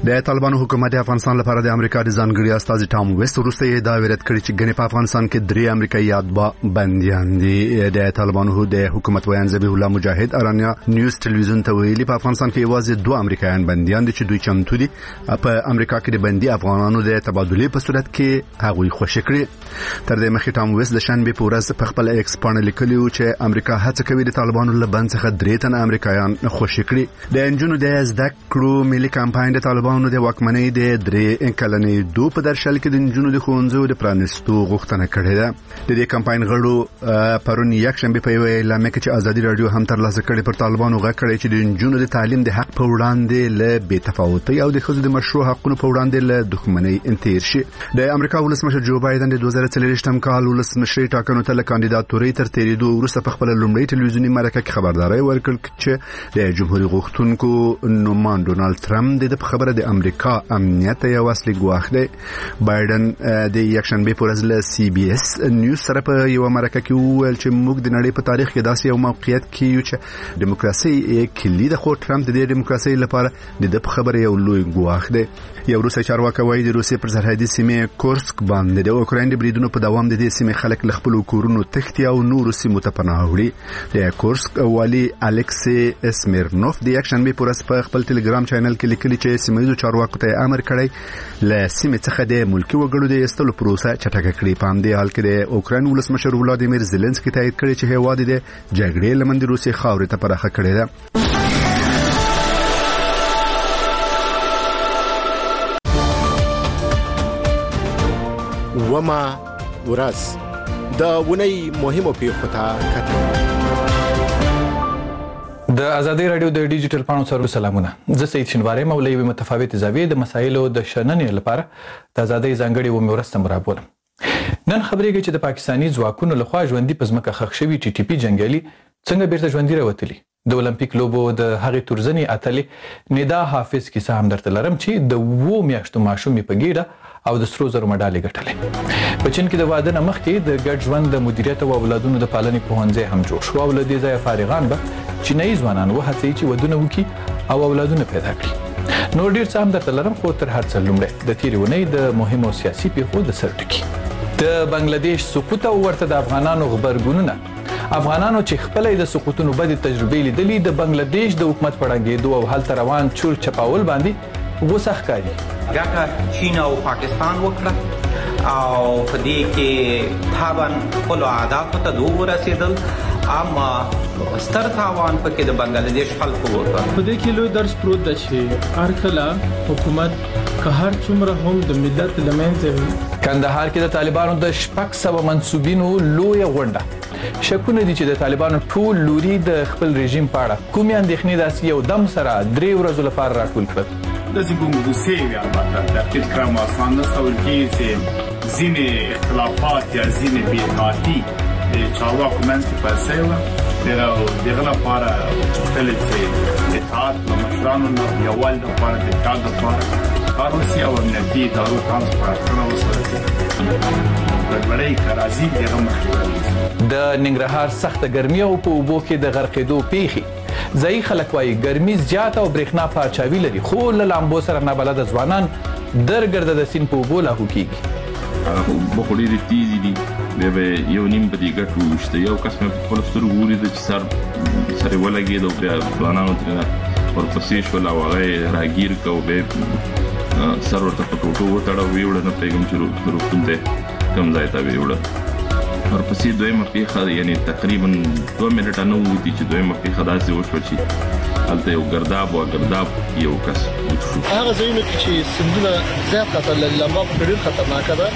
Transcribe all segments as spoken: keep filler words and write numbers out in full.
د طالبانو حکومت د افغانستان لپاره د امریکا د ځانګړي استازي ټام ویست وروسته یې دا ویرت کړی چې ګنې په افغانستان کې درې امریکایي اتباع بنديان دي. د طالبانو د حکومت ویان ذبیح الله مجاهد ارانیا نیوز ټلویزیون ته ویلي په افغانستان کې یوازې دوه امریکایان بنديان دي چې دوی چمتو دي په امریکا کې د بندي افغانانو د تبادلې په صورت کې هغوی خوشی کړي. تر دې مخکې ټام ویست د شنبه په ورځ په خپل ایکس باندې لیکلی و چې امریکا هڅه کوي د طالبانو له بند څخه درې تنه امریکایان خوشی کړي. د انجونو د زده کړو ملي کمپاین د طالبانو د واکمنۍ د درې کلنې دوه په درشل کې د انجونو د ښوونځیو د پرانستو غوښتنه کړې ده. د دې کمپاین غړو پرون یک شنبه په یوه اعلان کې چې ازادي رادیو هم ترلاسه کړې پر طالبانو غږ کړی چې د انجونو د تعلیم د حق په وړاندې له بې تفاوتۍ او د ښځو د مشروع حقوقو په وړاندې له دښمنۍ تیر شي. د امریکا ولسمشر جو بایدن د دوه زره څلوېښتم کال ولسمشرۍ ټاکنو ته له کاندیداتورۍ تر تیریدو وروسته په خپل لومړۍ ټلویزیوني مرکه کې خبرداري ورکړه چې د جمهوریت غوښتونکو نومان ډونالد ترامپ د خبره د امریکا امنیت یو اصلي ګواښ دی. بایدن د یکشنبه په ورځ له سی بي اس نیوز سره په یو مرکه کې وویل چې موږ د نړۍ په تاریخ کې داسې یو موقعیت کې یو چې دیموکراسي کلی د خو ترامپ د دیموکراسي لپاره د خبره یو لوی ګواښ دی. یو روسي چارواکي وایي د روسي پر سرحدي سیمه کورسک باندې د اوکراین د بریدونو په دوام د دې سیمې خلک له خپل کورونو تښتي او نور سیمو ته پناه وړي. د کورسک والي الکسی اسمیرنوف د یکشنبه په ورځ په خپل ټلګرام چینل کې لیکلي چې سیمایي چارواکو ته امر کړی له سیمې څخه د ملکی وګړو د ایستلو پروسه چټکه کړي. په همدې حال کې د اوکراین ولسمشر ولادیمیر زيلنسکي تایید کړی چې هیواد د جګړې لمن د روسي خاورې ته پراخه کړی ده. وما ورځ د ونی مهمو پیښو ته کتل. د ازادي رادیو د ډیجیټل پاڼو سره سلامونه. زه سید شنواری مولوی وي متفاوت زاویې د مسایلو د شننې لپاره د ازادي ځانګړي و مورستم رابولم. نن خبرېږي چې د پاکستاني ځواکونو لخوا ژوندۍ پزمکه خښ شوی ټي ټي پی جنگیالي څنګه بیرته ژوندۍ راوتلي. د اولمپیک لوبو د هغې تورزنې اتلې ندا حافظ کیسه هم درته لرم چې د وو میاشتو ماشومې په ګیډه او د سرو زرو مډالې ګټلې. په چین کې د واده نه مخکې د ګډ ژوند د مدیریت او اولادونو د پالنې پوهنځی هم جوړ شو او له دې ځایه فارغان به چینایي ځوانان وهڅوي چې ودونه وکړي او اولادونه پیدا کړي. نور ډېر څه هم درته لرم خو تر هر څه لومړی د تېرې اونۍ د مهمو سیاسي پیښو د سر ټکي. د بنگلاديش سقوط او ورته د افغانانو غبرګونونه. افغانانو چې خپل د سقوطونو بدې تجربې لیدلې د بنگلاديش د حکومت پړنګېدو او هلته روان چور چپاول باندې غوسه ښکاري. ګټه چین او پاکستان وکړه او په دې کې تابن خپل اهدافو ته دوه ورسېدل، اما ستر تاوان پکې د بنگلاديش خلکو وکړ. په دې کې لوی درس پروت دی چې هر کله حکومت که هر څومره هم د ملت لمنځه وي. کندهار کې د طالبانو د شپږ سوه منسوبینو لوی غونډه. شکونه دي چې د طالبانو ټول لوري د خپل رژیم په اړه کومې اندېښنې داسې یو دم سره درې ورځو لپاره راټول کړل. داسې ګنګوسې وي البته تحقیق کړم آسان نه تصور کېږي چې ځینې اختلافات یا ځینې بېاطاعتي د چارواکو منځ کې پیل شوې وه. د هغه لپاره غوښتل چې اطاعت له مشرانو نه یووالي لپاره د اتحاد لپاره کار وشي او امنیتي ادارو ته هم سپارښتنه وسوه ګډوډۍ که راځي د هغه مخنیوی. د ننګرهار سخته ګرمي او په اوبو کې د غرقېدو پیښې. ځایي خلک وایي ګرمي زیاته او برېښنا پاچاوي لري خو له لامبو سره نابلده ځوانان درګرده د سیند په اوبو لاهو کېږي. اوبه خو ډېرې تېزې دي، بیا به یو نیم په دې ګټو وشته. یو کس مې په خپلو سترګو ولیده چې سر سر یې ولګېد او بیا ځوانانو ترېنه ورپسې شول او هغه یې راګیر کړ او بیا سر ورته په ټوټو وتړه او ویې وړه. نه پوهېږم چې روغتون ته کوم ځای ته ویې وړه. ورپسې دویمه پیښه یعنې تقریبا دوه منټه نه ووتي چې دویمه پیښه داسې وشوه چې هلته یو ګرداب و ګرداب یو کس وچ شو. هغه ځایونه کې چې سیندونه زیات خطر لري، لمبا په ډېر خطرناکه ده.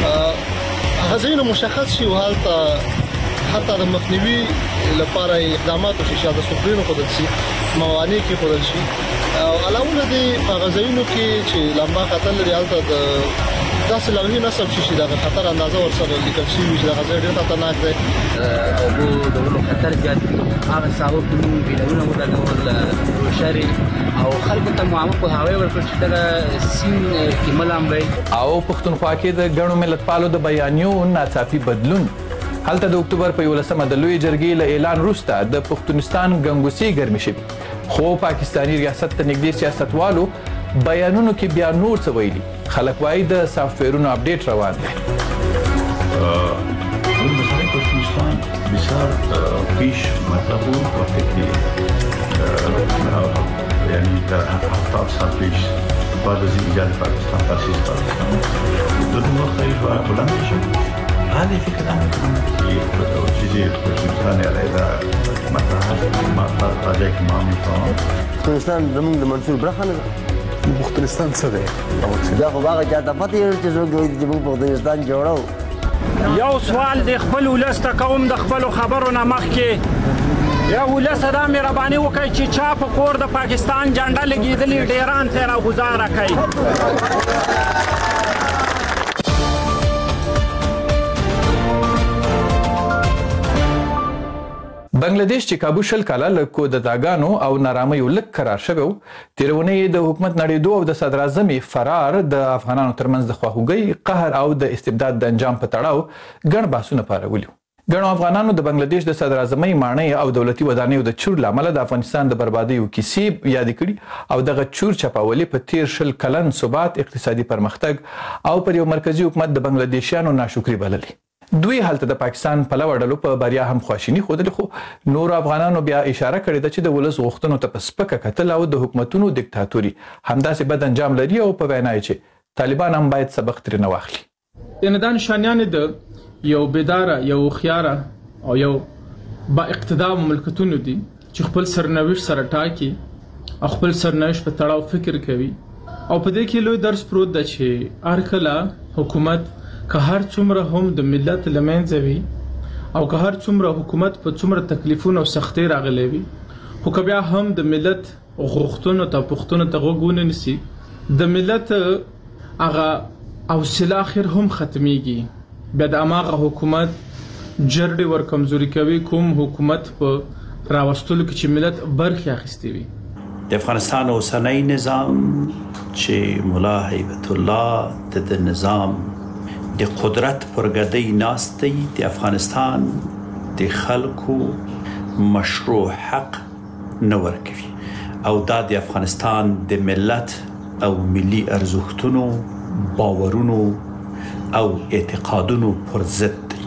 هغه ځایونه مشخص شي او هلته حتی د مخنیوي لپاره اقدامات وشي چې د سپرینو ښودل شي، موانع کې ښودل شي. او علاوه د هغه ځایونو کې چې لمبا خطر لري هلته د داسې لوحې نصب شي چې د خطر اندازه ورسره لیکل شوي چې دغه ځای ډېر خطرناک دی. اوبو د خطر زیات دي، هغه ساحو کې بیلونه ولګول روشري او خلکو ته معامله په هواي ورکړ چې دغه سین کې ملامبي. او پښتونخوا کې د ګڼو ملتپالو د بیانیو ناڅاپي بدلون. هلته د اکتوبر په یولسمه د لوی جرګې له اعلان وروسته د پښتونستان ګنګوسې ګرمې شوې خو پاکستاني ریاست ته نږدې سیاستوالو بیانونو کې بیا نور څه ویلي. خلک وایي د سافټویرونو اپډیټ روان دی. مثلا ترکمنستان بسیار پیش مطلب بود وقتی که یعنی در هفتاد سال پیش بعد از ایجاد پاکستان تاسیس پاکستان در اون وقت ایش باید بلند شد. حالی فکر نمیکنم که چیزی ترکمنستان علیه مطرح هست مطلب راجع که ما میفهمم. ترکمنستان زمون د منصور برخه نه ده. پښتونستان څه دی؟ دا خو هغه چاته پته یې چې څوک وایي چې موږ پښتونستان جوړو. یو سوال د خپل ولس ته کوم د خپلو خبرو نه مخکې یو ولس دا مهرباني وکړئ چې چا په کور د پاکستان جنډه لګېدلې ډیران ته راګوزاره کوي. بنگلاديش چې کابو شل کاله له کودتاګانو او نارامیو لږ قرار شوی و، تېره اونۍ د حکومت نړېدو او د صدراعظم فرار د افغانانو ترمنځ د خواخوږۍ، قهر او د استبداد د انجام په تړاو ګڼ بحثونه پارولي وو. ګڼو افغانانو د بنگلاديش د صدراعظمۍ ماڼۍ او دولتي ودانیو د چور له امله د افغانستان د بربادیو کیسې یادې کړي او دغه چور چپاولي په تېر شل کلن ثبات، اقتصادي پرمختګ او پر یو مرکزي حکومت د بنگلاديشیانو ناشکري بللي. دوی هلته د پاکستان پلوه ډلو په بریا هم خواشیني ښودلې، خو نورو افغانانو بیا اشاره کړې ده چې د ولس غوښتنو ته په سپکه کتل او د حکومتونو دیکتاتوري همداسې بد انجام لري او په وینا یې چې طالبان هم باید سبق ترې نه واخلي. یعنې دا نشانیانې د یو بیداره، یو هوښیاره او یو با اقتدار مملکتونو دي چې خپل سرنوشت سره ټاکي او خپل سرنوشت په تړاو فکر کوي. او په دې کې لوی درس پروت ده چې هر کله حکومت که هر څومره هم د ملت له منځه وي او که هر څومره حکومت په څومره تکلیفونو او سختۍ راغلی وي، خو که بیا هم د ملت غوښتنو ته پوښتنو ته غوږ ونه نیسي، د ملت هغه حوصله اخر هم ختمیږي. بیا د هماغه حکومت جرړې ور کمزوري کوي کوم حکومت په راوستلو کې چې ملت برخې اخیستې وي. د افغانستان اوسنی نظام چې ملا هیبت الله د نظام د قدرت پر ګدۍ ناست دی، د افغانستان د خلکو مشروع حق نه ورکوي او دا د افغانستان د ملت او ملي ارزښتونو، باورونو او اعتقادونو پر ضد دی.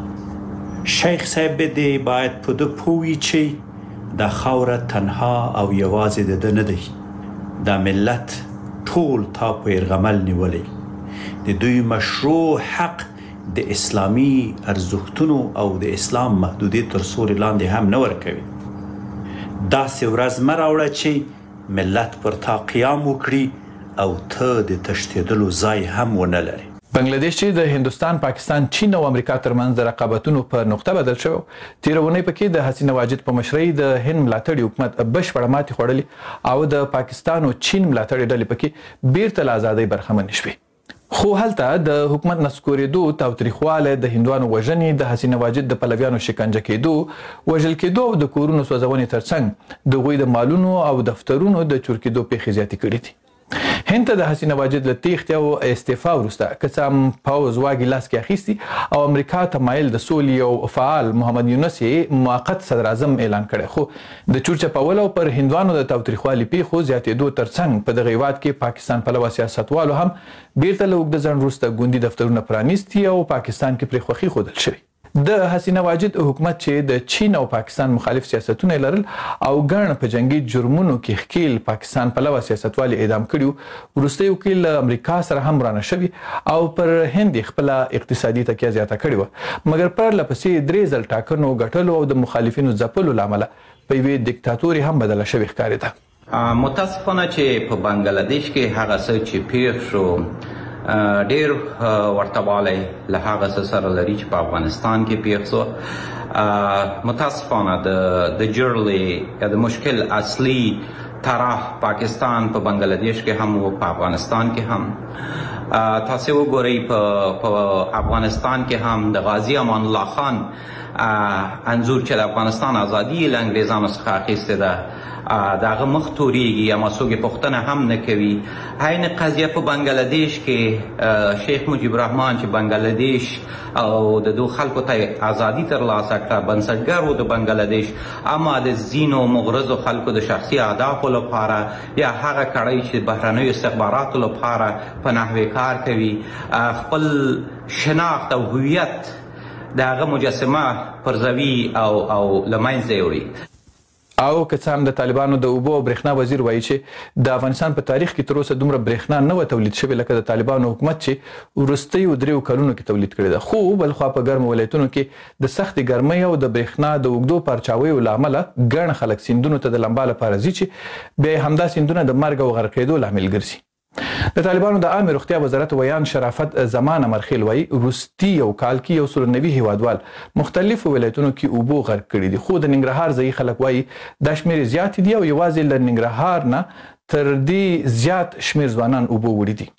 شیخ صاحب دی باید په ده پوهوي چې دا خاوره تنها او یوازې د ده نه دی، دا ملت ټول تا په یرغمل نیولی. د دوی مشروع حق د اسلامي ارزښتونو او د اسلام محدودیت تر سوري لاندې هم نه ورکوي. داسې ورځ مه راوړه چې ملت پر تا قیام وکړي او ته د تښتېدلو ځای هم ونه لري. بنگلاديش چې د هندوستان، پاکستان، چین او امریکا ترمنځ د رقابتونو په نقطه بدل شوی، تېره اونۍ پکې د حسینه واجد په مشرۍ د هند ملاتړي حکومت بشپړه ماتې خوړلې او د پاکستان او چین ملاتړي ډلې پکې بیرته له ازادۍ برخمنې شوې. خو هلته د حکومت نسکورېدو، تاوتریخوالی، د هندوانو وژنې، د حسینه واجد د پلویانو شکنجه کېدو، وژل کېدو او د کورونو سوځونې ترڅنګ د هغوی د مالونو او دفترونو د چور کېدو پیښې زیاتې کړي دي. هند ته د حسینه واجد له تېښتې او استعفا وروسته که څه هم پوځ واګې لاس کې اخیستي او امریکا ته مایل د سولې یو فعال محمد یونس یې موقت صدراعظم اعلان کړی، خو د چور چپولو او پر هندوانو د تاوتریخوالي پیښو زیاتېدو ترڅنګ په دغه هېواد کې پاکستان پلوه سیاستوالو هم بیرته له اوږده ځنډ وروسته ګوندي دفترونه پرانیستي او پاکستان کې پرې خوښي ښودل شوې. د حسینه واجد حکومت چې د چین او پاکستان مخالف سیاستونه لرل او ګڼ په جنگي جرمونو کې ښکیل پاکستان پلوه سیاستوال اعدام کړي، وروستی وکیل له امریکا سره هم رانه شوي او پر هند خپله اقتصادي تکیه زیاته کړې وه، مګر پرله پسې درې ځل ټاکنو ګټلو او د مخالفینو ځپلو له امله په یوې دیکتاتوري هم بدله شوې ښکارېده. متاسفانه چې په بنگلاديش کې هغه څه چې پیښ شو ډیر ورته والی له هغه څه سره لري چې په افغانستان کې پیښ شو. متاسفانه د جرړې یا د مشکل اصلي طرف پاکستان په بنگلاديش کې هم او په افغانستان کې هم. تاسو وګورئ په افغانستان کې هم د غازی امان الله خان انځور چې د افغانستان ازادي له انګریزانو څخه اخیستې ده د هغه مخ تورېږي یا څوک یې پوښتنه هم نه کوي. عین قضیه په بنګلادیش کې شیخ مجیب الرحمن چې بنګلادیش او د دو خلکو ته ازادي ترلاسه کړه، بنسټګر و د بنګلادیش، اما د ځینو مغرضو خلکو د شخصي اهدافو لپاره یا هغه کړۍ چې بهرنیو استخباراتو لپاره په نحوې کار کوي خپل شناخت او هویت د هغه مجسمه پرځوي او او له منځه یې وړي. او که څه هم د طالبانو د اوبو او برېښنا وزیر وایي چې د افغانستان په تاریخ کې تر اوسه دومره برېښنا نه وه تولید شوې لکه د طالبانو حکومت چې وروستیو دریو کلونو کې تولید کړې ده. خو بلخوا په ګرمو ولایتونو کې د سختې ګرمۍ او د برېښنا د اوږدو پرچاویو له امله ګڼ خلک سیندونو ته د لمبا لپاره ځي چې بیا همدا سیندونه د مرګ او غرقېدو لامل ګرځي. د طالبانو د عامه روغتیا وزارت ویان شرافت زمان امرخیل وایي وروستي یو کال کې یو سل نوي هیوادوال مختلفو ولایتونو کې اوبو غرق کړي دي، خو د ننګرهار ځایي خلک وایي دا شمېرې زیاتې دي او یوازې له ننګرهار نه تر دې زیات شمېر ځوانان اوبو وړي دي.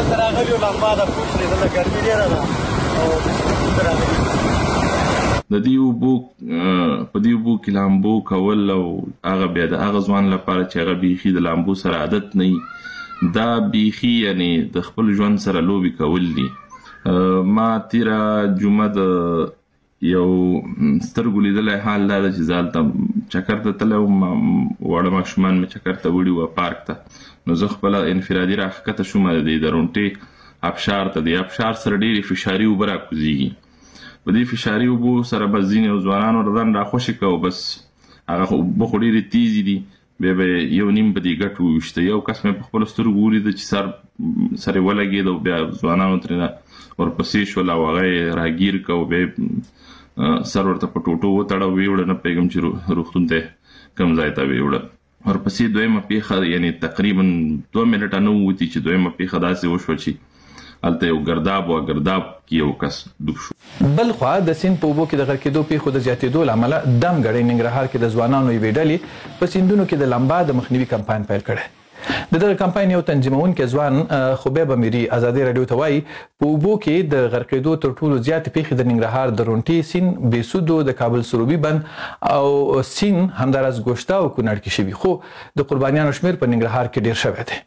د دې اوبو په دې اوبو کې لامبو کول او هغه بیا د هغه ځوان لپاره چې هغه بیخي د لامبو سره عادت نه وي، دا بیخي یعنی د خپل ژوند سره لوبي کول دي. ما تیره جمعه د یو سترګو لیدلی حال دا ده چې زه هلته چکر ته تللی وم، واړه ماشومان مې چکر ته وړي وه پارک ته، نو زه خپله انفرادي راښکته شوم د دې درونټې ابشار ته. د ابشار سره ډېرې فشاري اوبه راکوزېږي، په دې فشاري اوبو سره بس ځینې ځوانانو ځان راخوشې کوو، بس هغه اوبه خو ډېرې تیزې دي، بیا به یو نیم په دې ګټ وویشته. یو کس مې په خپلو سترګو ولیده چې سر سر یې ولګېد او بیا ځوانانو ترېنه ورپسې شول او هغه یې راګیر که او بیا سر ورته په ټوټو وتړه او ویې وړه، نه پوهېږم چې روغتون ته کوم ځای ته ویې وړه. ورپسې دویمه پیښه یعنې تقریبا دوه منټه نه ووتي چې دویمه پیښه داسې وشوه چې هلته یو ګرداب و، ګرداب کې یو کس ډوب شو. بلخوا د سیند په اوبو کې د غرقېدو پیښو د زیاتېدو له امله دم ګړۍ ننګرهار کې د ځوانانو یوې ډلې په سیندونو کې د لمبا د مخنیوي کمپاین پیل کړی. د دغه کمپاین یو تنظیمونکی ځوان خبیب امیري ازادي راډیو ته وایي په اوبو کې د غرقېدو تر ټولو زیاتې پیښې د ننګرهار د رونټې سیند، بېسودو، د کابل سروبي بند او سیند، همداراز ګوشته او کونړ کې شوي، خو د قربانیانو شمېر په ننګرهار کې ډېر شوی دی.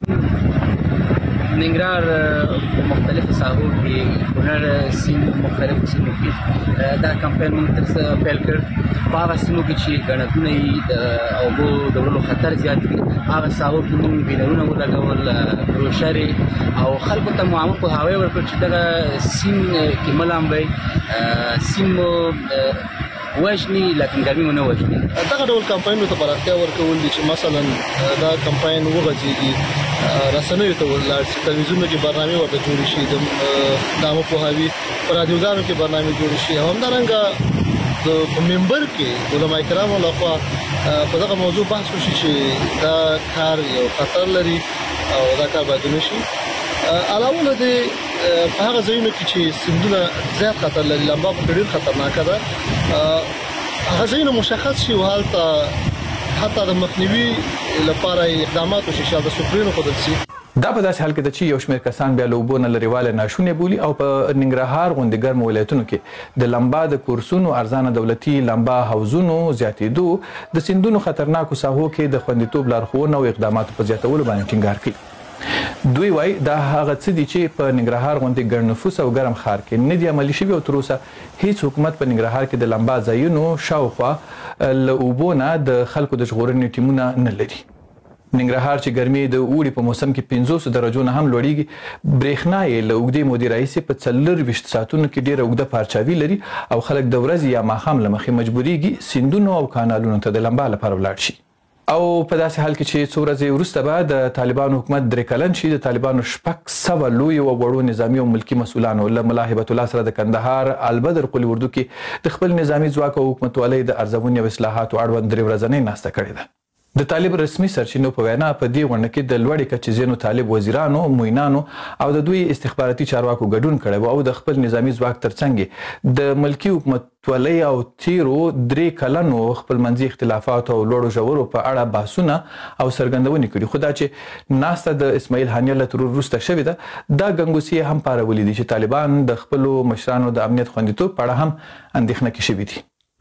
ننګرهار مختلفو ساحو کې، کونړ سیند مختلفو سیمو کې دا کمپاین موږ پیل کړ. په هغه سیمو کې چې ګڼتونه یې د اوبو د وړلو خطر زیات وي، هغه ساحو کې موږ بینرونه ولګول، بروشرې او خلکو ته مو عامه پوهاوی ورکړ چې دغه سیند کې مه لامبئ، سیند مو وژني لکن ګرمي مو نه وژني. دغه ډول کمپاینونو ته پراختیا ورکول دي چې مثلا دا کمپاین وغځېږي، رسنیو ته ولاړ شي، تلویزیونونو کې برنامې ورته جوړې شي، د عامه پوهاوي په رادیوګانو کې برنامې جوړې شي، او همدارنګه د ممبر کې علماء کرامو لخوا په دغه موضوع بحث وشي چې دا کار یو خطر لري او دا کار باید ونشي. علاوه له دې په هغه ځایونو کې چې سیندونه زیات خطر لري، لمبا په ډېر خطرناکه ده، هغه ځایونه مشخص شي او هلته حتی د مخنیوي لپاره اقدامات وشي چې د سپرینو ښودل شي. دا په داسې حال کې ده چې یو شمېر کسان بیا له اوبو نه لرېوالی ناشونې بولي او په ننګرهار غوندې ګرمو ولایتونو کې د لمبا د کورسونو، ارزانه دولتي لمبا حوضونو زیاتېدو د سیندونو خطرناکو ساحو کې د خوندیتوب لارښوونه او اقداماتو په زیاتولو باندې ټینګار کوي. دوی وایي دا هغه څه دي چې په ننګرهار غوندې ګڼ نفوس او ګرم ښار کې نه دي عملي شوي او تر اوسه هیڅ حکومت په ننګرهار کې د لمبا ځایونو شاوخوا له اوبو نه د خلکو د ژغورنې ټیمونه نه لري. ننګرهار چې ګرمي د اوړي په موسم کې پنځوس درجو نه هم لوړیږي، برېښنا یې له اوږدې مودې راهیسې په څلرویشت ساعتونو کې ډېره اوږده پارچاوي لري او خلک د ورځې یا ماښام له مخې مجبورېږي سیندونو او کانالونو ته د لمبا لپاره ولاړ شي. او په داسې حال کې چې څو ورځې وروسته به د طالبانو حکومت درې کلن شي، د طالبانو شپږ سوه لویو او وړو نظامي او ملکي مسؤلانو له ملا هبت الله سره د کندهار البدر قلي اردو کې د خپل نظامي ځواک او حکومتولۍ د ارزونې او اصلاحاتو اړوند درې ورځنۍ ناسته کړې ده. د طالب رسمي سرچینو په وینا په دې غونډه کې د لوړې کچې ځینو طالب وزیرانو، معینانو او د دوی استخباراتي چارواکو ګډون کړی و او د خپل نظامي ځواک ترڅنګ د ملکي حکومتولۍ او تیرو درې کلنو خپلمنځي اختلافاتو او لوړو ژورو په اړه بحثونه او څرګندونې کړي. خو دا چې ناسته د اسماعیل هانیه له ترور وروسته شوې ده، دا ګنګوسې هم پارولي دي چې طالبان د خپلو مشرانو د امنیت خوندیتوب په اړه هم اندېښنه کې شوي دي.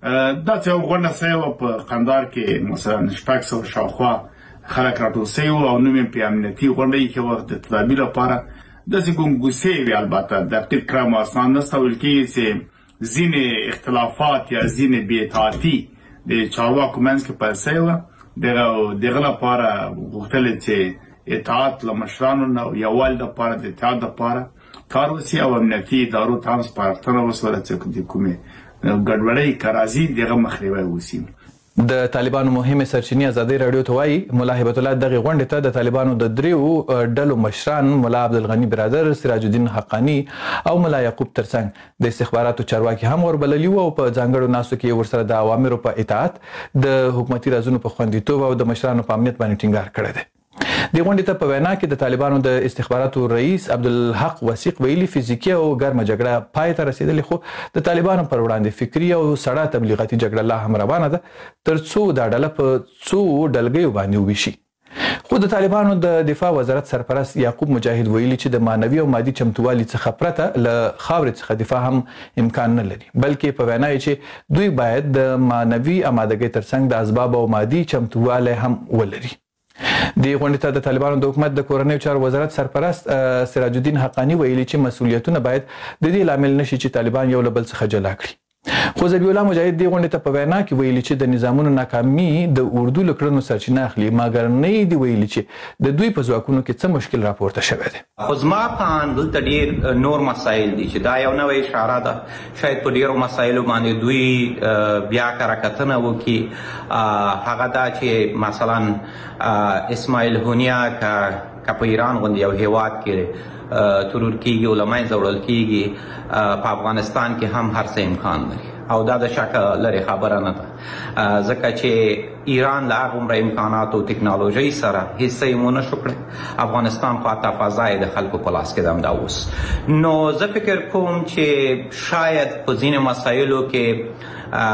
دا چې غونډه سوه په قندهار کې مثلا شپږ سوه شاوخوا خلک راټول سوي وو او نوم یې په امنیتي غونډه کې وخت د تدابیر لپاره داسې ګونګوسې وي. البته د تیر کرام اسناد نسته ویل کېږي چې ځینې اختلافات یا ځینې بې اطاعتي د چارواکو منځ کې پیل سوې وه. دغه لپاره غوښتل چې اطاعت له مشرانو نه یووالي لپاره د اتحاد لپاره کار وشي او امنیتي ادارو ته هم سپارښتنه وشوله چې د کومې ګډوډۍ که راځي دغه مخنیوی وشي. د طالبانو مهمه سرچینې ازادي رادیو ته وایي ملا هیبت الله دغه غونډې ته د طالبانو د دریو ډلو مشران ملا عبدالغني برادر، سراج الدین حقانی او ملا یعقوب ترڅنګ د استخباراتو چارواکي هم وربللي وو او په ځانګړو ناستو کې ورسره د اوامرو په اطاعت د حکومتي رازونو په خوندیتوب او د مشرانو په امنیت باندې ټینګار کړی دی. د غونډې ته په وینا کې د طالبانو د استخباراتو رئیس عبدالحق وثیق ویلي فزیکي او ګرمه جګړه پای ته رسیدلې، خو د طالبانو پر وړاندې فکري او سړه تبلیغاتي جګړه لا هم روانه ده تر څو دا ډله په څو ډلګیو باندې وویشي. خو د طالبانو د دفاع وزارت سرپرست یعقوب مجاهد ویلي چې د معنوي او مادي چمتووالي څخه پرته له خاورې څخه دفاع هم امکان نه لري، بلکې په وینا یې چې دوی باید د معنوي امادګۍ ترڅنګ د اسباب او مادي چمتووالی هم ولري. د غونډې ته د طالبانو د حکومت د کورنیو چارو وزارت سرپرست سراج الدین حقانی ویلي چې مسؤلیتونه باید د دې لامل نشي چې طالبان یو له بل څخه جلا کړي. خو ذبیح الله مجاهد د غونډې ته په وینا کې ویلي چې د نظامونو ناکامي د اردو له کړنو سرچینه اخلي، مګر نه یې دي ویلي چې د دوی په ځواکونو کې څه مشکل راپورته شوی دی. خو زما په اند دلته ډېر نور مسایل دي چې دا یو نوې اشاره ده، شاید په ډېرو مسایلو باندې دوی بیا کره کتنه وکړي. هغه دا چې مثلا اسماعیل هونیا که په ایران غوندې یو هیواد کې ترور کیږي او له منځه وړل کیږي، په افغانستان کې هم هر څه امکان لري او دا د شک لري خبره نه ده، ځکه چې ایران له هغه عمره امکاناتو او ټکنالوژۍ سره هیڅ یې ونه شو کړی. افغانستان خو حتی فضا یې د خلکو په لاس کې ده همدا اوس. نو زه فکر کوم چې شاید په ځینې مسایلو کې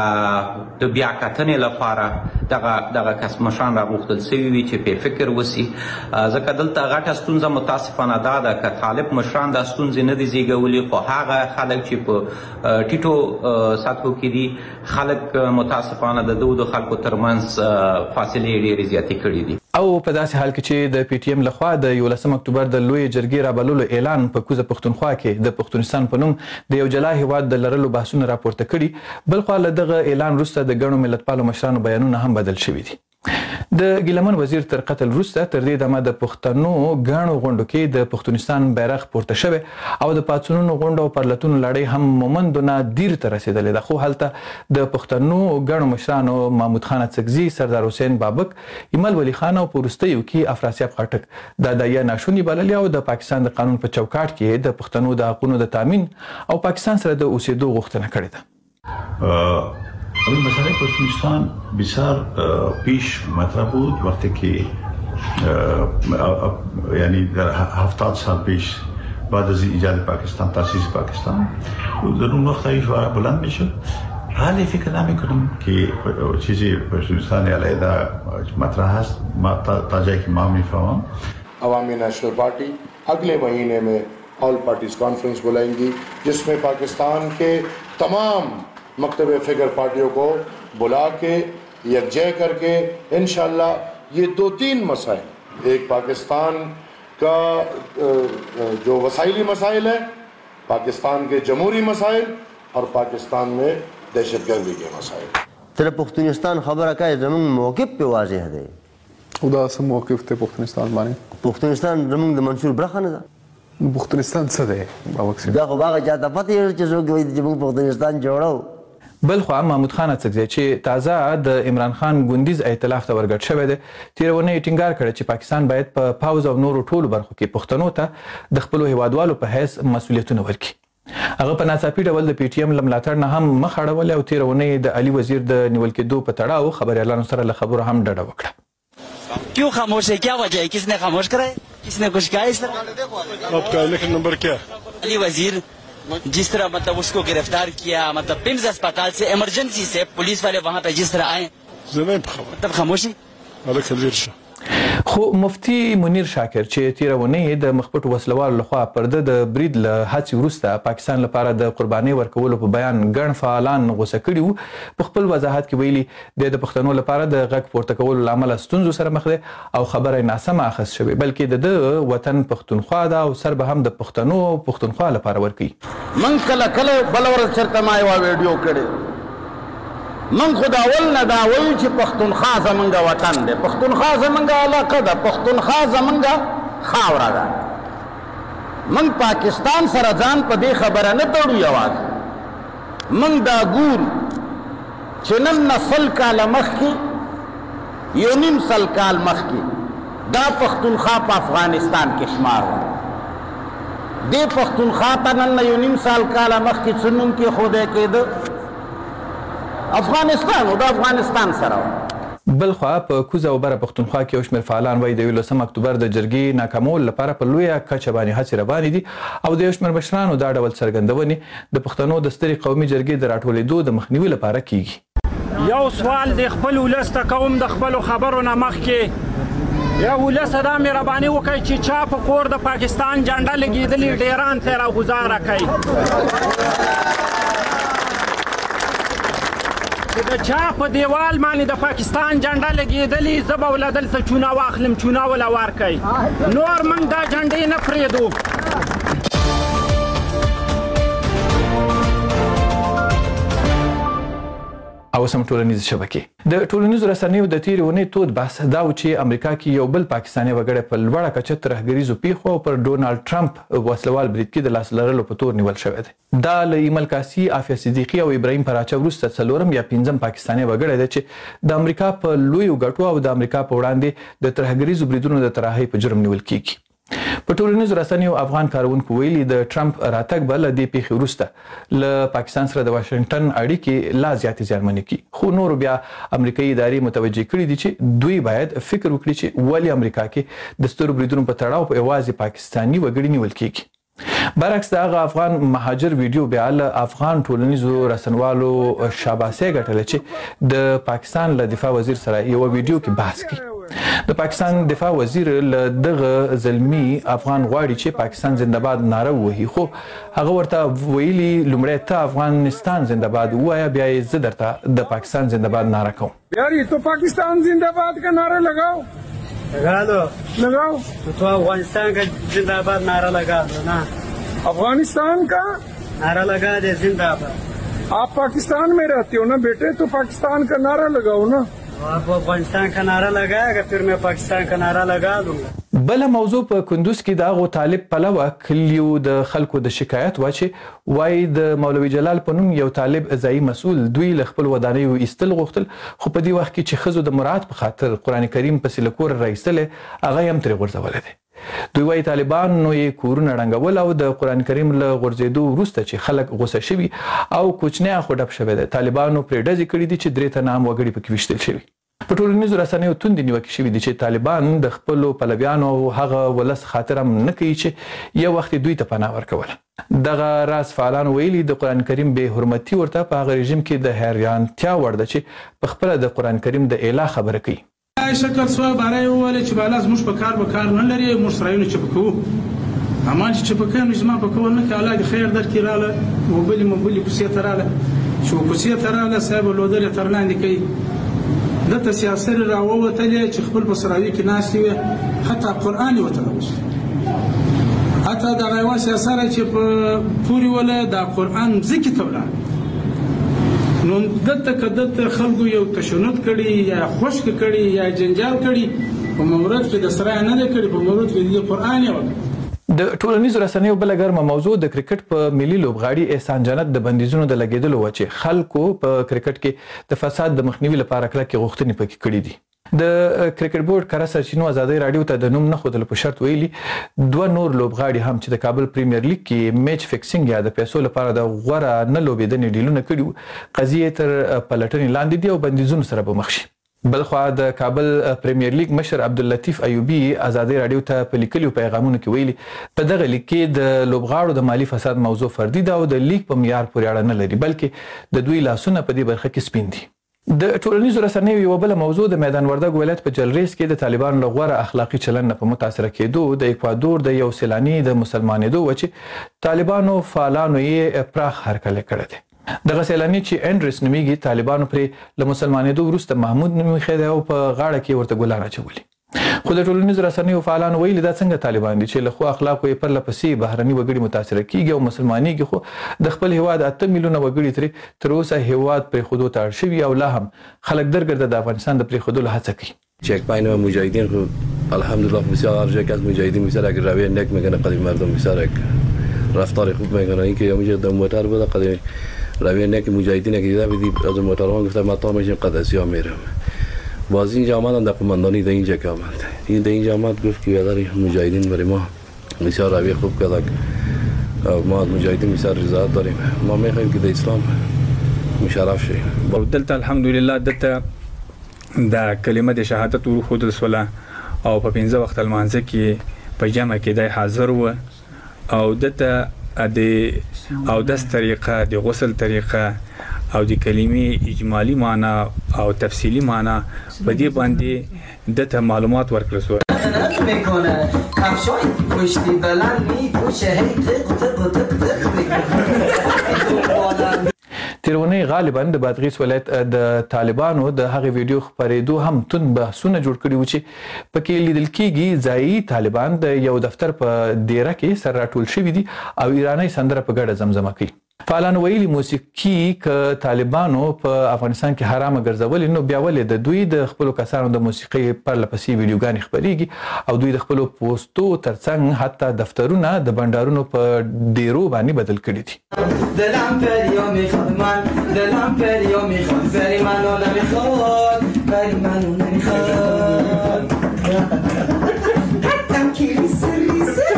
د بیا کتنې لپاره دغه دغه کس مشران راغوښتل سوي وي چې په فکر وسي، ځکه دلته غټه ستونزه متاسفانه دا ده که طالب مشران دا ستونزې نه دي زیږولي، خو هغه خلک چې په ټیټو سطحو کې دي خلک متاسفانه د دوه خلکو ترمنځ فاصلې ډېرې زیاتې کړي دي. او په داسې حال کې چې د پی ټی ایم لخوا د یولسم اکتوبر د لوی جرګې رابللو اعلان په کوزه پښتونخوا کې د پښتونستان په نوم د یو جلا هیواد د لرلو بحثونه راپورته کړي، بل خوا له دغه اعلان وروسته د ګڼو ملتپالو مشرانو بیانونه هم بدل شوي دي. د ګیلمن وزیر تر قتل وروسته تر دې دمه د پښتنو ګڼو غونډو کې د پښتونستان بیرغ پورته شوی او د پاڅونونو غونډو او پرلتونو لړۍ هم مومندونه دیر ته رسېدلې ده، خو هلته د پښتنو ګڼو مشرانو محمود خان اڅکزي، سردار حسین بابک، ایمل ولی خان او په وروستیو کې افراسیاب خټک د دایه ناشونې بللې او د پاکستان د قانون په چوکاټ کې د پښتنو د حقونو د تامین او پاکستان سره د اوسېدو غوښتنه کړې ده. اول مسئله پشتونستان بسیار پیش مطرح بود وقتی که یعنی در هفتاد سال پیش بعد از ایجاد پاکستان، تاسیس پاکستان، در اون وقت ایش وارا بلند میشد. حالی فکر نمی کنم که چیزی پشتونستان علیه مطرح هست تا جایی که ما میفهمم. عوامی نیشنل پارٹی اگلے مہینے میں آل پارٹیز کانفرنس بلائیں گی جس میں پاکستان کے تمام مکتب فکر پارٹیوں کو بلا کے یکجا کر کے انشاءاللہ یہ دو تین مسائل، ایک پاکستان کا جو وسائلی مسائل ہیں، پاکستان کے جمہوری مسائل اور پاکستان میں دہشت گردی کے مسائل. تر پختونستان خبره کوي زموږ موقف په واضح دی. او دا سم موقف ته پختونستان باندې؟ پختونستان زموږ د منشور برخه نه ده. پختونستان څه دی؟ دا خو هغه چاته پته یې چې څوک وایي چې موږ پختونستان جوړو. بل خوا محمود خان اڅکزی چې تازه د عمران خان ګوندیز ائتلاف ته ورګډ شوی دی، تېرونه یې ټینګار کړی چې پاکستان باید په پاوز او نورو ټولو برخو کې پښتنو ته د خپلو هیوادوالو په حیث مسؤلیتونه ورکړي. هغه په ناڅاپي ډول د پی ټی ایم له ملاتړ نه هم مخ اړولې او تېرونه یې د علي وزیر د نیول کېدو په تړاو خبریالانو سره له خبرو هم ډډه وکړه. کیوں خاموش ہے؟ کیا وجہ ہے؟ کس نے خاموش کرا ہے؟ کس نے کچھ کہا ہے اس طرح؟ آپ کا الیکشن نمبر کیا؟ علی وزیر جس طرح مطلب اس کو گرفتار کیا، مطلب پمز اسپتال سے ایمرجنسی سے پولیس والے وہاں پہ جس طرح آئے، مطلب خاموشی. خو مفتي منیر شاکر چې تیرونه د مخپټو وسلوال لخوا پرده د برید له هڅې وروسته پاکستان لپاره د قرباني ورکولو په بیان ګڼ فعالان غوسه کړي وو په خپل وضاحت کې ویلي د پښتنو لپاره د غږ پورته کولو لامل ستونزو سره مخ دی او خبره ناسمه اخذ شوې بلکې د وطن پښتونخوا دا او سر به هم د پښتنو پښتونخوا لپاره ورکړي من کله کله بل ورځ چرته ما یو ویډیو کړی من خدا ول نه دا وایي چې پښتونخوا زمونږ وطن دی پښتونخوا زمونږ علاقه ده پښتونخوا زمونږ خاوره ده من پاکستان سره ځان په دې خبره نه تړو یوازې من دا ګورو چې نن نه سل کاله مخکې یو نیم سل کال مخکې دا پښتونخوا په افغانستان کې شمار و دې پښتونخوا ته نن نه یو نیم سال کاله مخکې څه نوم کېښودی کېده افغانستان او د افغانستان سره بلخوا په کوزه او بره پښتونخوا کې یو شمېر فعالان وایي د یولسم اکتوبر د جرګې ناکامولو لپاره په لویه کچه باندې هڅې روانې دي او د یو شمېر مشرانو دا ډول څرګندونې د پښتنو د سترې قومي جرګې د راټولېدو د مخنیوي لپاره کیږي یو سوال د خپل ولس ته کوم د خپلو خبرو نه مخکې یا ولس دا مهرباني وکړئ چې چا په کور د پاکستان جنډه لګېدلې ډیران ته راګوزاره کوي د چا په دیوال باندې د پاکستان جنډه لګېدلې زه به وله دلته چونه واخلم چونه وله ورکئ نور موږ دا جنډې نه پرېږدو او سم ټولنیز شبکې د ټولنیزو رسنیو د تیرې اونۍ تود بحث دا و چې امریکا کې یو بل پاکستاني وګړی په لوړه کچه ترهګریزو پیښو او پر ډونالډ ټرمپ وسلوال برید کې د لاس لرلو په تور نیول شوی دی دا له ایمل کاسي عافیه صدیقي او ابراهیم پراچه وروسته څلورم یا پنځم پاکستاني وګړی دی چې د امریکا په لویو ګټو او د امریکا په وړاندې د ترهګریزو بریدونو د طراحۍ په جرم نیول کیږي په ټولنیزو رسنیو افغان کارونکو ویلي د ټرمپ راتګ به له دې پیښې وروسته له پاکستان سره د واشنګټن اړیکې لا زیاتې زیانمنې کړي خو نورو بیا امریکایي ادارې متوجه کړي دي چې دوی باید فکر وکړي چې ولې امریکا کې د سترو بریدونو په تړاو په یوازې پاکستاني وګړي نیول کیږي برعکس د هغه افغان مهاجر ویډیو بیا له افغان ټولنیزو رسنوالو شاباسي ګټله چې د پاکستان له دفاع وزیر سره یو ویډیو کې بحث کوي د پاکستان دفاع وزیر له دغه زلمی افغان غواړي چې پاکستان زنده‌باد ناره ووهي خو هغه ورته ویلي لومړی ته افغانستان زنده‌باد ووایه بیا یې زه درته د پاکستان زنده‌باد ناره کوم یار یہ تو پاکستان زنده‌باد کا نعرہ لگاؤ لگا دو لگاؤ تو افغانستان کا زنده‌باد نعرہ لگا دو نا افغانستان کا نعرہ لگا دے زنده‌باد آپ پاکستان میں رہتے ہو نا بیٹے تو پاکستان کا نعرہ لگاؤ نا آپ افغانستان کا نعرہ لگائے پھر میں پاکستان کا نعرہ لگا دوں گا بل موضوع په کندوز کې د هغو طالب پلوه کلیو د خلکو د شکایت و چې وایي د مولوي جلال په نوم یو طالب ځایي مسؤل دوی له خپل ودانیو ایستل غوښتل خو په دې وخت کې چې ښځو د مراعات په خاطر قرآن کریم پسې له کوره راایستلی هغه یې هم ترې غورځولی دی دوی وایي طالبانو یې کورونه ړنګول او د قرآن کریم له غورځېدو وروسته چې خلک غوسه شوي او کوچنی خو ډب شوی دی طالبانو پرې ډزې کړي دي چې درې تنه هم وګړي پکې ویشتل شوي په ټولنیزو رسنیو توندې نیوکې شوي دي چې طالبان د خپلو پلویانو او هغه ولس خاطر هم نه کوي چې یو وخت دوی ته پناه ورکوله دغه راز فعالان ویلي د قرآن کریم بې حرمتي ورته په هغه رژیم کې د حیرانتیا وړ ده چې په خپله د قرآن کریم د اعلا خبره کوي شکر سوه باره یې وویل چې بالا زموږ په کار به کار نه لري موږ سرایونه چپه کوو امان چې چپه کوي نو زما په کول نه کوي الله دې خیر درکړي راله وبلې مبلې کوڅې ته راله چې کوڅې ته راله صاحب لودرې تر لاندې کوي دته سیاست راووتلې چې خپل په سراوي کې ناستې وي حتی قرآن یې ورته راوست حتی دغه یوه سیاست چې په پورې وله دا قرآن ځکې ته ولاړ نو دته که دته خلکو یو تشنج کړي یا خشک کړي یا جنجال کړي په مورد کې د سرای نه دی کړي په مورد کې د قرآن یې وکړي د ټولنیزو رسنیو بله ګرمه موضوع د کرکټ په ملي لوبغاړي احسان جنت د بندیزونو د لګېدلو وه چې خلکو په کرکټ کې د فساد د مخنیوي لپاره کلکې غوښتنې پکې کړي دي د کرکټ بورډ کره سرچینو ازادۍ راډیو ته د نوم نه ښودلو په شرط ویلي دوه نور لوبغاړي هم چې د کابل پریمیر لیګ کې میچ فکسینګ یا د پیسو لپاره د غوره نه لوبېدنې ډیلونه کړي وو قضیې تر پلټنې لاندې دي او بندیزونو سره به مخ شي بلخوا د کابل پریمیر لیګ مشر عبداللطیف ایوبي ازادۍ راډیو ته په لیکلو پیغامونو کې ویلي په دغه لیګ کې د لوبغاړو د مالي فساد موضوع فردي ده او د لیګ په معیار پورې اړه نه لري بلکې د دوی لاسونه په دې برخه کې سپین دي د ټولنیزو رسنیو یو بل موضوع د میدان وردګ ولایت په جلریز کې د طالبانو له غوره اخلاقی چلند په متاثر کېدو د اکوادور د یو سیلانی د مسلمانېدو و چې طالبانو فعالانو یې پراخ هرکلی کړی دی. دغه سیلانی چې انډریس نومیږي طالبانو پرې له مسلمانېدو وروسته محمود نوم ایښی دی او په غاړه کې ورته ګلان اچولي. خو د ټولنیزو رسنیو فعالانو ویلي دا څنګه طالبان دي چې له ښو اخلاقو یې پرله پسې بهرني وګړي متاثره کیږي او مسلمانېږي، خو د خپل هیواد اته میلیونه وګړي ترې تر اوسه هیواد پرېښودو ته اړ شوي او لا هم خلک درګرده د افغانستان د پرېښودلو هڅه کوي. چکپاین و مجاهدین خب الحمدلله بسیار هر جایی که از مجاهدین بسیار اگر رویه نک میکنه قدیم مردم بسیار رفتار خوب میکنه. اینکه اینجا در موتر بوده قدیم رویه نک مجاهدین که دیده بدی از موترها گفته ما تا میشیم قدسیا میرم باز اینجا آمدن در قماندانی در اینجا که آمد این در اینجا آمد گفت که بیادر مجاهدین برای ما بسیار رویه خوب کرد. ما از مجاهدین بسیار رضایت داریم. ما میخوایم که در اسلام مشرف شیم. دلته الحمدلله دلته د کلمه د شهادت ورخودل سوله او په پنځه وخت لمانځه کې په جمع کې د حاضر و او دلته د او د طریقه د غسل طریقه او د کلمې اجمالی معنی او تفصیلی معنی په دې باندې دته معلومات ورکړل شو. میکنه کفشای پشتی بلند میپوشه هی تق تق تق تق. تیرونی غالبا د بادغیس ولایت د طالبانو د هغه ویډیو خبرېدو هم تون بحثونه جوړ کړي و چې پکې لیدل کېږي ځایي طالبان د یو دفتر په دیره کې سر راټول شوي دي او ایرانی سندره په ګډه زمزمه کوي. فعالان ویلي موسیقي که طالبانو په افغانستان کې حرامه ګرځولې نو بیا ولې د دوی د خپلو کسانو د موسیقي پرله پسې ویډیوګانې خپرېږي او دوی د خپلو پوسټو ترڅنګ حتی دفترونه د بنډارونو په ډیرو باندې بدل کړي دي. دلم پریو میخواد من دلم پریو میخواد بری منو نمیخواد بری منو نمیخواد حتم که ریسه ریسه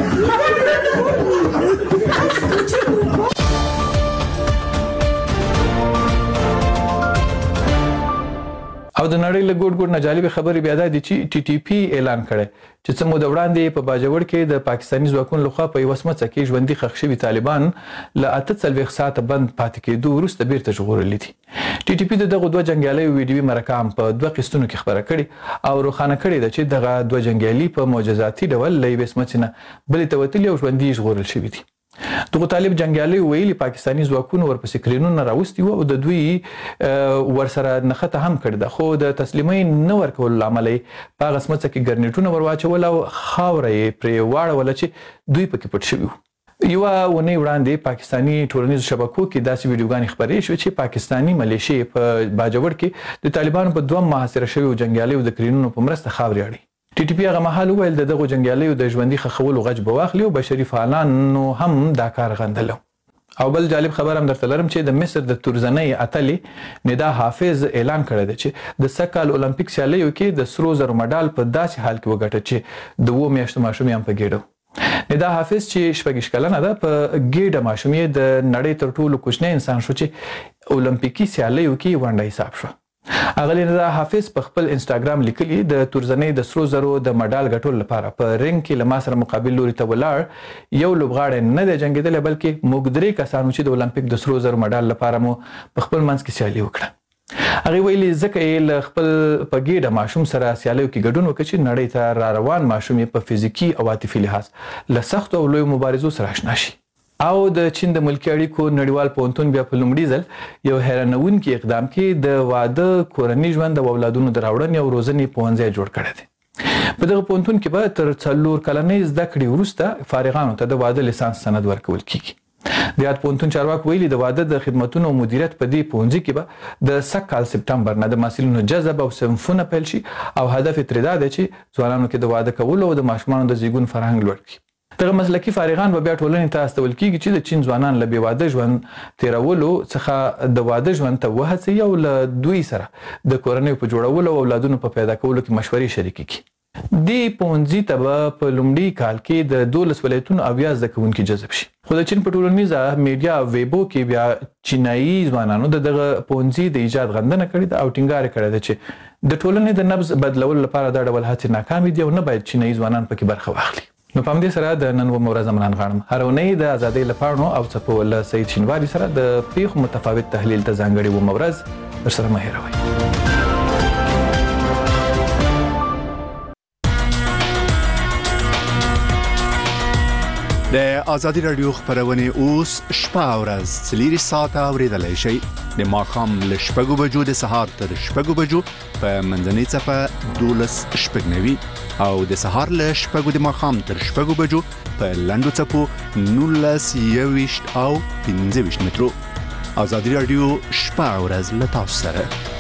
از کچه بوبا. او د نړۍ له ګوټ ګوټ نه جالبه خبرې بیا دا دي چې ټي ټي پی اعلان کړی چې څه موده وړاندې په باجوړ کې د پاکستاني ځواکونو لخوا په یوه سمڅه کې ژوندي ښخ شوي طالبان له اته څلوېښت ساعته بند پاتې کېدو وروسته بیرته ژغورلي دي. ټي ټي پی د دغو دوه جنګیالیو ویډیوي مرکه هم په دوه قسطونو کې خپره کړې او روښانه کړې ده چې دغه دوه جنګیالي په معجزاتي ډول له یوې سمڅې نه بلې ته وتلي او ژوندي ژغورل شوي دي. دغه طالب جنګیالي ویلي پاکستاني ځواکونو ورپسې کرینونه راوستي وو او د دوی ورسره نښته هم کړې ده، خو د تسلیمۍ نه ورکولو له امله یې په هغه سمڅه کې ګرنیټونه ور واچول او خاوره یې پرې واړوله چې دوی پکې پټ شوي وو. یوه اونۍ وړاندې پاکستاني ټولنیزو شبکو کې داسې ویډیوګانې خپرې شوې چې پاکستاني ملیشې په باجوړ کې د طالبانو په دوه محاصره شویو جنګیالیو د کرینونو په مرسته خاورې اړوي. ټي ټي پی هغه مهال وویل د دغو جنګیالیو د ژوندي ښخولو غچ به واخلي او بشري فعالانو هم دا کار غندلو. او بل جالب خبر هم درته لرم چې د مصر د تورزنۍ اتلې ندا حافظ اعلان کړی دی چې د سږ کال اولمپیک سیالیو کې د سرو زرو مډال په داسې حال کې وګټه چې د اووه میاشتو ماشوم یې هم په ګېډه. ندا حافظ چې شپږ کلنه ده په ګېډه ماشوم یې د نړۍ تر ټولو کوچنی انسان شو چې اولمپیکي سیالیو کې ونډه حساب شوه. اغلی ندا حافظ په خپل انسټاګرام لیکلي د تورزنۍ د سرو زرو د مډال ګټلو لپاره په رنګ کې له ما سره مقابل لوري ته ولاړ یو لوبغاړی نه دی جنګېدلی بلکې موږ درې کسانو چې د اولمپیک د سرو زرو مډال لپاره مو په خپل منځ کې سیالي وکړه. هغې ویلي ځکه یې له خپل په ګېډه ماشوم سره سیالیو کې ګډون وکړه چې نړۍ ته را روان ماشوم یې په فزیکي او عاطفي لحاظ له سختو او لویو مبارزو سره اشنا شي. او د چین د ملکي اړیکو نړیوال پوهنتون بیا په لومړي ځل یو حیرانوونکي اقدام کې د واده کورني ژوند او اولادونو د راوړنې او روزنې پوهنځی جوړ کړی دی. په دغه پوهنتون کې به تر څلور کلنۍ زده کړې وروسته فارغانو ته د واده لیسانس سند ورکول کیږي. د یاد پوهنتون چارواکو ویلي د واده د خدمتونو او مدیریت په دې پوهنځي کې به د سږ کال سپټمبر نه د محصلینو جذب او صنفونه پیل شي او هدف یې ترې دا دی چې ځوانانو کې د واده کولو او د ماشومانو د زیږون فرهنګ لوړ کړي. دغه مسلکي فارغان به بیا ټولنې ته استول کیږي چې د چین ځوانان له بې واده ژوند تیرولو څخه د واده ژوند ته وهڅوي او له دوی سره د کورنیو په جوړولو او اولادونو په پیدا کولو کې مشورې شریکې کړي. دې پوهنځي ته به په لومړي کال کې د دولس ولایتونو اویا زده کوونکي جذب شي، خو د چین په ټولنیزه میډیا ویبو کې بیا چینایي ځوانانو د دغه پوهنځي د ایجاد غندنه کړې ده او ټینګار یې کړی ده چې د ټولنې د نبض بدلولو لپاره دا ډول هڅې ناکامې دي او نه باید چینایي ځوانان پکې برخه واخلي. نو په همدې سره د نن ومه ورځ امران غاړم هر اونۍ د ازادۍ له پاڼو او څپو له سعید شینواري سره د پیښو متفاوت تحلیل ته ځانګړې ومه ورځ ورسره مه هېروئ. د ازادي رادیو خبرونه اوس شپه او ورځ څلور ساعته اوریدلای شئ. د ماښام له شپږو بجو د سهار تر شپږو بجو په منځنۍ څپه دولس شپږ نوي او د سهار له شپږو د ماښام تر شپږو بجو په لنډو څپو نولس یوویشت او پنځه ویشت مترو. ازادي رادیو شپه او ورځ له تاسو سره.